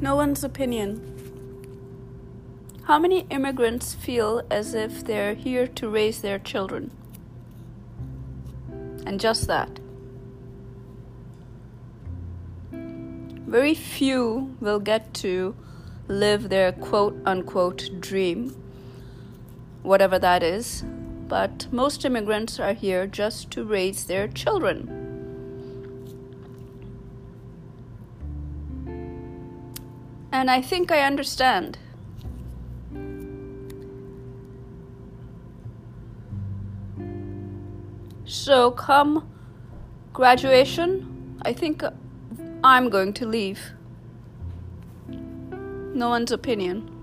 No one's opinion. How many immigrants feel as if they're here to raise their children? And just that. Very few will get to live their quote-unquote dream, whatever that is, but most immigrants are here just to raise their children. And I think I understand. So come graduation, I think I'm going to leave. No one's opinion.